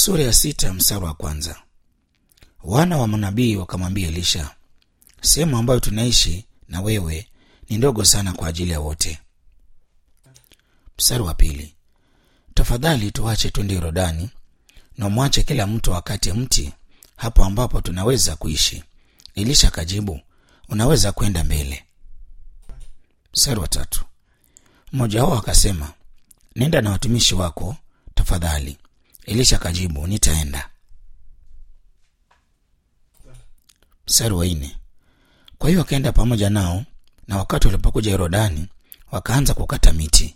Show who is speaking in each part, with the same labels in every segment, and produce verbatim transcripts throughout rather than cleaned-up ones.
Speaker 1: Sura ya sita mstari wa kwanza. Wana wa manabii wakamwambia Elisha, sehemu ambayo tunaishi na wewe ni ndogo sana kwa ajili ya wote. Mstari wa pili. Tafadhali tuache twende Yordani na mwache kila mtu akate mti hapo ambapo tunaweza kuishi. Elisha akajibu, unaweza kwenda mbele. Mstari wa tatu. Mmoja wao akasema, nenda na watumishi wako tafadhali. Elisha akajibu, nitaenda. Mstari wa nne. Kwa hiyo akaenda pamoja nao, na wakati walipokuja Yordani wakaanza kukata miti.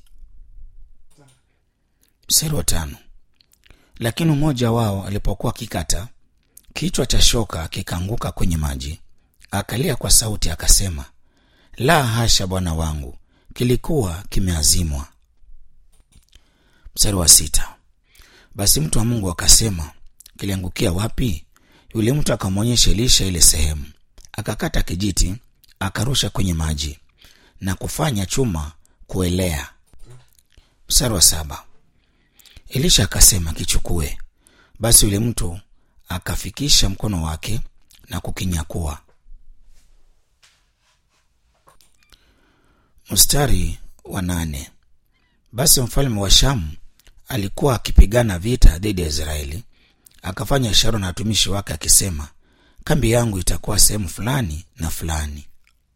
Speaker 1: Mstari wa tano. Lakini mmoja wao alipokuwa kikata, kichwa cha shoka kikaanguka kwenye maji. Akalia kwa sauti akasema, la hasha bwana wangu, kilikuwa kimeazimwa. Mstari wa sita. Basi mtu wa Mungu akasema, kiliangukia wapi? Yule mtu akamwonyesha Elisha ile sehemu. Akakata kijiti, akarusha kwenye maji na kufanya chuma kuelea. Mstari wa saba. Elisha akasema, kichukue. Basi yule mtu akafikisha mkono wake na kukinyakua. Mstari wa nane. Basi mfalme wa Shamu alikuwa akipigana vita dhidi ya Israeli, akafanya ishara na watumishi wake akisema, kambi yangu itakuwa sehemu fulani na fulani.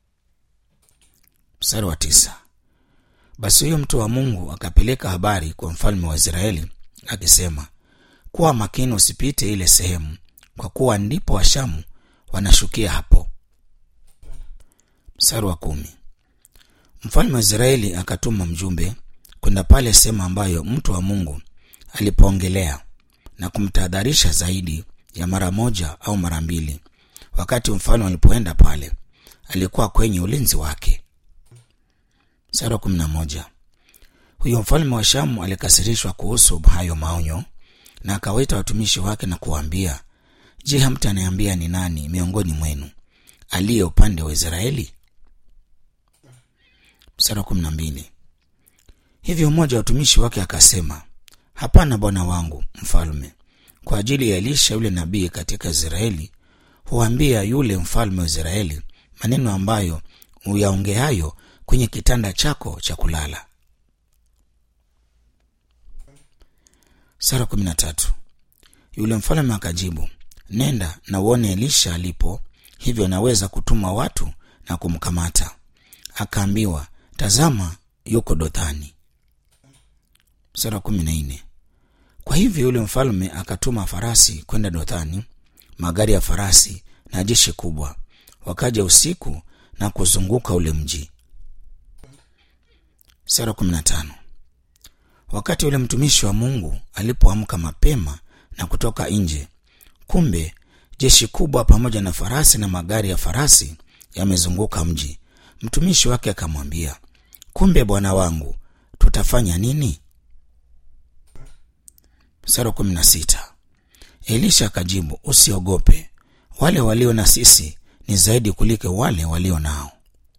Speaker 1: Mstari wa tisa. Basi huyo mtu wa Mungu akapeleka habari kwa mfalme wa Israeli akisema, kuwa makini usipite ile sehemu, kwa kuwa ndipo Washamu wanashukia hapo. Mstari wa kumi. Mfalme wa Israeli akatuma mjumbe kwenda pale sehemu ambayo mtu wa Mungu alipoongelea na kumtahadharisha zaidi ya mara moja au mara mbili. Wakati mfalme alipoenda pale, alikuwa kwenye ulinzi wake. Mstari wa kumi na moja. Huyo mfalme wa Shamu alikasirishwa kuhusu hayo maonyo, na akawaita watumishi wake na kuwaambia, je, hamtaniambia ni nani miongoni mwenu aliye upande wa Israeli? Mstari wa kumi na mbili. Hivyo mmoja wa watumishi wake akasema, hapana bwana wangu mfalme, kwa ajili ya Elisha yule nabii katika Israeli, huambia yule mfalme wa Israeli maneno ambayo uyaongeayo kwenye kitanda chako cha kulala. Sura kumi na tatu. Yule mfalme akajibu, nenda na uone Elisha alipo, hivyo naweza kutuma watu na kumkamata. Akaambiwa, tazama yuko Dothani. Sura kumi na nne. Kwa hivyo yule mfalme akatuma farasi kwenda Dothani, magari ya farasi na jeshi kubwa, wakaja usiku na kuzunguka ule mji. Sura kumi na tano. Wakati yule mtumishi wa Mungu alipoamka mapema na kutoka nje, kumbe jeshi kubwa pamoja na farasi na magari ya farasi yamezunguka mji. Mtumishi wake akamwambia, kumbe bwana wangu, tutafanya nini? Sura kumi na sita. Elisha akajibu, usiogope, wale walio na sisi ni zaidi kuliko wale walio nao.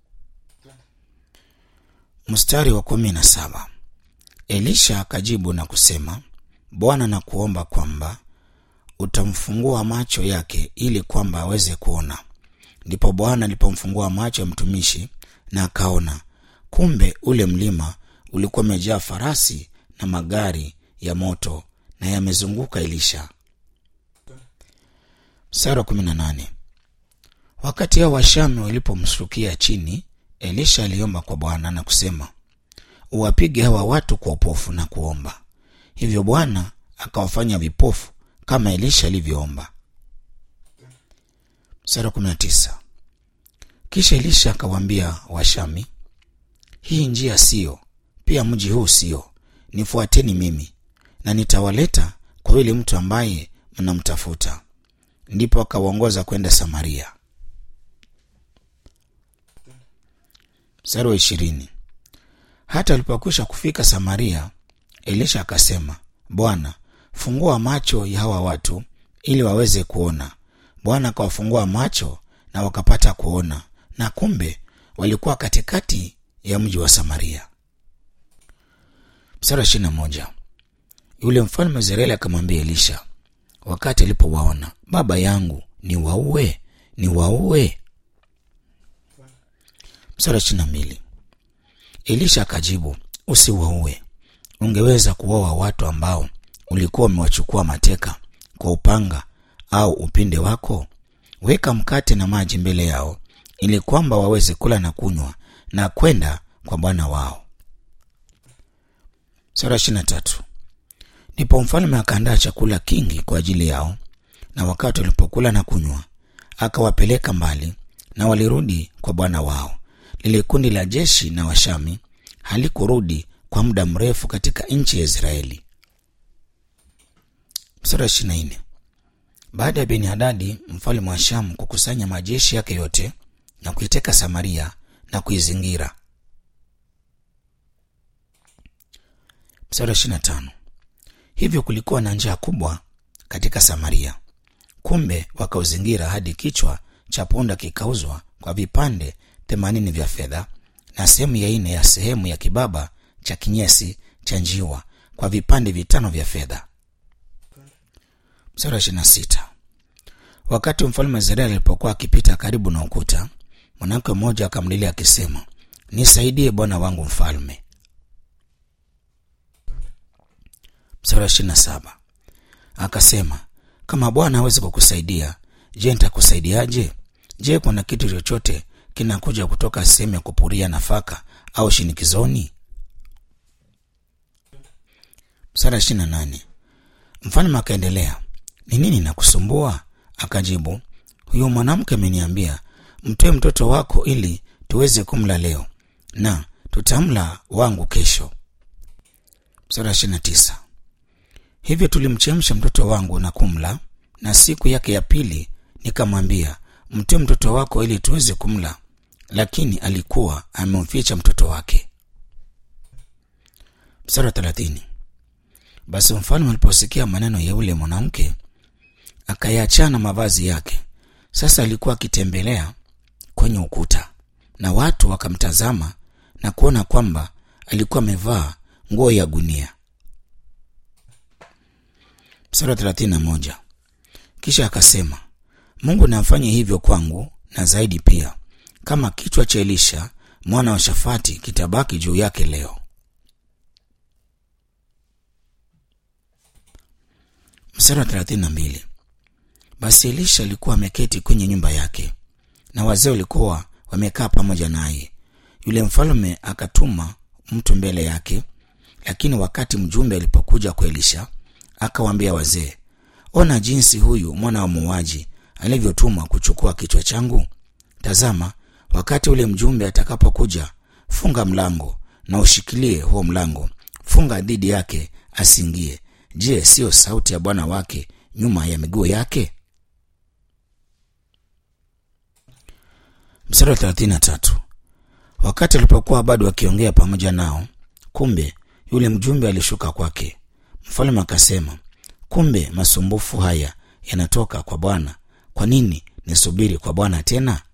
Speaker 1: Mstari wa kumi na saba. Elisha akajibu na kusema, Bwana na kuomba kwamba utamfungua macho yake ili kwamba aweze kuona. Ndipo Bwana alipomfungua macho ya mtumishi na akaona, kumbe ule mlima ulikuwa umejaa farasi na magari ya moto na yamezunguka Elisha. Sura kumi na nane. Wakati hao Washami walipomshukia chini, Elisha aliomba kwa Bwana na kusema, uwapige hawa watu kwa upofu na kuomba. Hivyo Bwana akawafanya vipofu kama Elisha alivyoomba. Sura kumi na tisa. Kisha Elisha akawaambia Washami, hii njia sio, pia mji huu sio, nifuateni mimi na nitawaleta kwa yule mtu ambaye mnamtafuta. Ndipo akawaongoza kwenda Samaria. Mstari wa ishirini. Hata alipokwisha kufika Samaria, Elisha akasema, Bwana, fungua macho ya hawa watu ili waweze kuona. Bwana akawafungua macho na wakapata kuona, na kumbe walikuwa katikati ya mji wa Samaria. Mstari wa ishirini na moja. Yule mfalme wa Israeli akamwambia Elisha, wakati alipowaona, baba yangu, ni waue, ni waue. Mstari ishirini na mbili. Elisha akajibu, usiwaue. Ungeweza kuwaua watu ambao ulikuwa umewachukua mateka kwa upanga au upinde wako? Weka mkate na maji mbele yao, ili kwamba waweze kula na kunywa na kwenda kwa bwana wao. Sura ishirini na tatu. Ndipo mfalme akaandaa chakula kingi kwa ajili yao, na wakati walipokula na kunywa, akawapeleka mbali, na walirudi kwa bwana wao. Lile kundi la jeshi na Washami halikurudi kwa muda mrefu katika nchi ya Israeli. Sura ishirini na nne. Baada ya Ben-Hadadi mfalme wa Shamu kukusanya majeshi yake yote na kuiteka Samaria na kuizingira. Sura ishirini na tano. Hivyo kulikuwa na njaa kubwa katika Samaria. Kumbe wakauzingira hadi kichwa cha punda kikauzwa kwa vipande themanini vya fedha, na sehemu ya nne ya sehemu ya kibaba cha kinyesi cha njiwa kwa vipande vitano vya fedha. Sura ishirini na sita. Wakati mfalme wa Israeli alipokuwa akipita karibu na ukuta, mwanamke mmoja akamlilia akisema, nisaidie bwana wangu mfalme. Sura ishirini na saba. Akasema, kama Bwana hawezi kukusaidia, je, nitakusaidiaje? Je, kuna kitu chochote kinakuja kutoka sehemu ya kupuria nafaka au shinikizoni? Sura ishirini na nane. Mfalme akaendelea, ni nini nakusumbua? Akajibu, huyo mwanamke ameniambia, mtoe mtoto wako ili tuweze kumla leo, na tutamla wangu kesho. Sura ishirini na tisa. Hivyo tulimchemsha mtoto wangu na kumla, na siku yake ya pili nikamwambia, mtoe mtoto wako ili tuweze kumla, lakini alikuwa amemficha mtoto wake. Sura thelathini. Basi mfalme aliposikia maneno ya yule mwanamke, akayaachana mavazi yake. Sasa alikuwa akitembelea kwenye ukuta, na watu wakamtazama na kuona kwamba alikuwa amevaa nguo ya gunia. Sura thelathini na moja. Kisha akasema, Mungu na afanye hivyo kwangu na zaidi pia, kama kichwa cha Elisha mwana wa Shafati kitabaki juu yake leo. Sura thelathini na mbili. Basi Elisha alikuwa ameketi kwenye nyumba yake, na wazee walikuwa wamekaa pamoja naye. Yule mfalme akatuma mtu mbele yake, lakini wakati mjumbe alipokuja kwa Elisha, akawaambia wazee, ona jinsi huyu mwana wa muuaji alivyotumwa kuchukua kichwa changu. Tazama, wakati ule mjumbe atakapokuja, funga mlango na ushikilie huo mlango, funga dhidi yake asiingie. Je, sio sauti ya bwana wake nyuma ya miguu yake? Mstari wa thelathini na tatu. Wakati alipokuwa bado akiongea pamoja nao, kumbe yule mjumbe alishuka kwake. Mfalme akasema, kumbe masumbufu haya yanatoka kwa Bwana. Kwa nini nisubiri kwa Bwana tena?